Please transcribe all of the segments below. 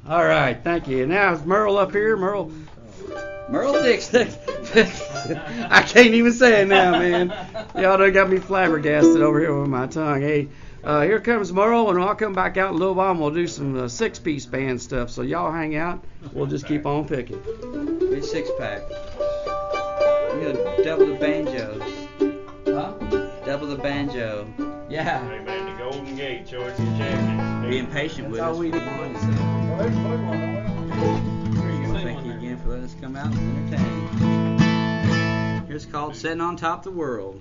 All right, thank you. Now is Merle up here. Merle Dixon. I can't even say it now, man. Y'all done got me flabbergasted over here with my tongue. Hey, here comes Merle, and I'll come back out in a little while, and we'll do some six-piece band stuff. So y'all hang out. We'll just keep on picking. Big six-pack. You're gonna double the banjos. Huh? Double the banjo. Yeah. Hey man, the Golden Gate choice of champions. Being patient with That's us. all we do. Thank you again for letting us come out and entertain. Here's called Sitting on Top of the World.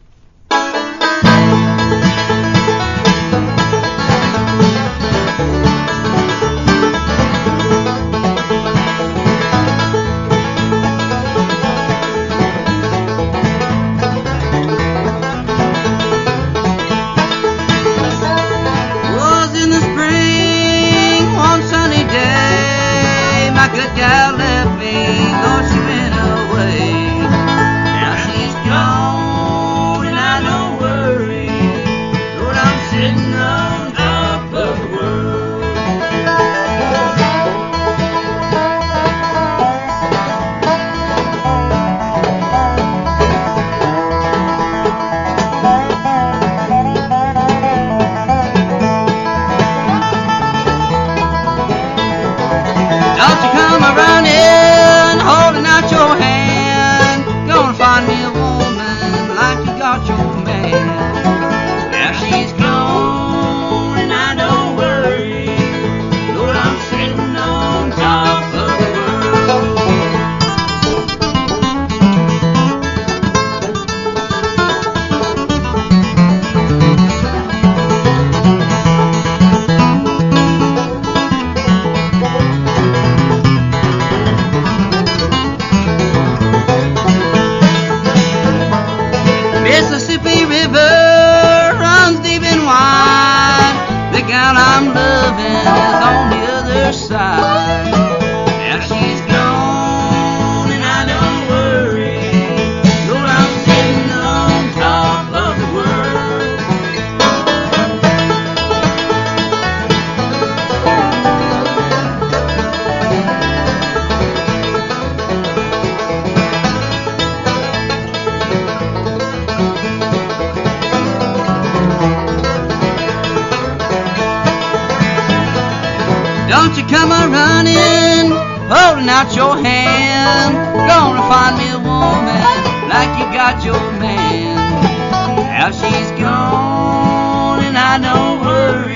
Good gal left me, though she went away. Now she's gone and I don't worry, Lord, I'm sitting on top of the world. Don't you come running, holding out your hand. Gonna find me a woman like you got your man. Now she's gone and I don't worry, Lord, I'm sitting on top of the world. Mississippi River runs deep and wide. The gal I'm loving is on the other side. Now she's gone and I don't worry, Lord, I'm sitting on top of the world. Don't you come a-running, holding out your hand. Gonna find me a woman like you got your man. Now she's gone and I don't worry,